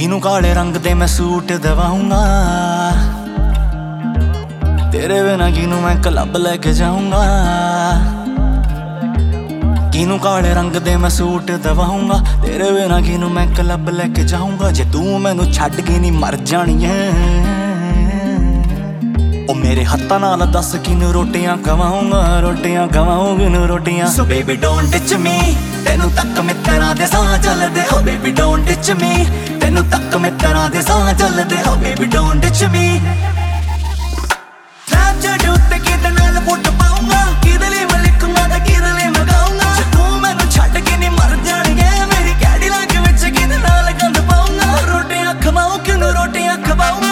किनू काले रंग दे मैं सूट दवाऊंगा, तेरे बिना किनू मैं क्लब लेके जाऊंगा। किनू काले रंग दे मैं सूट दवाऊंगा, तेरे बिना किनू मैं क्लब लेके जाऊंगा। जे तू मैनू छड्ड के नहीं मर जानी है, ओ मेरे हत्थां नाल दस किनू रोटियां खवाऊंगा, रोटियां खवाऊं किनू रोटियां। So baby don't touch me, तेनू तक मित्तरां दे साह चलदे। हो बेबी डोंट टच मी, तेनू तक मित्तरां दे साह चलदे। हो baby don't touch me. Snapchat उत्ते किदे नाल फोटो पाऊंगा, किदे लई मैं लिखूंगा ते किदे लई मैं गाऊंगा। जे तू मैनू छड्ड के नहीं मर जाणगे, मेरी कैडीलैक विच किदे नाल गंद पाऊंगा। रोटियां खवाऊं किनू रोटियां खवाऊंगा।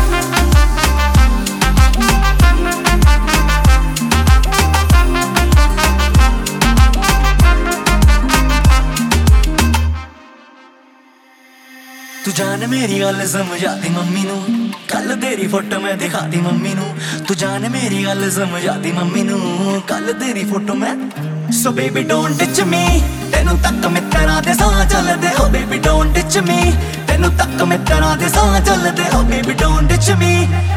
तू जान मेरी गल समझाती मम्मी नू, कल तेरी फोटो मैं दिखाती मम्मी नू। तू जान मेरी गल समझाती मम्मी नू, कल तेरी फोटो मैं। So baby don't touch me, तेनू तक मित्तरां दे साह चलदे। हो बेबी डोंट टच मी, तेनू तक मित्तरां दे साह चलदे। हो बेबी डोंट टच मी।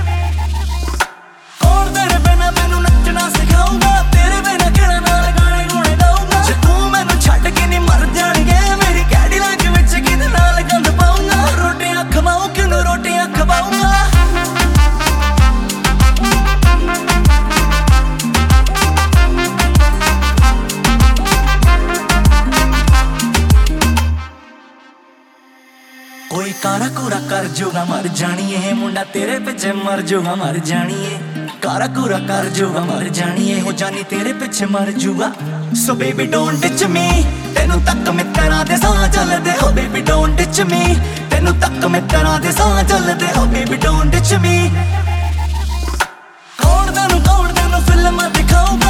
कौन तेरे बिना मैनू नचना सिखाऊंगा, तेरे बिना किहड़े नाल गाने गुणे गाऊंगा। जे तू मैनू छड्ड के नहीं मर जाणगे, मेरी कैडीलैक विच किहदे नाल गंद पाऊंगा। रोटियां खवाऊं किनू रोटियां खवाऊंगा। कोई कारा कूरा कर जूगा मर जानिए, मुंडा तेरे पिछे मर जूगा मर जानिए। कारा कूरा कर जूगा मर जानिए, हो जानी तेरे पिछे मर जूगा। So baby don't touch me, तेनू तक मित्तरां दे साह चलदे। हो बेबी डोंट टच मी, तेनू तक मित्तरां दे साह चलदे। हो बेबी डोंट टच मी। कौन तेनू फिल्मां दिखाऊंगा,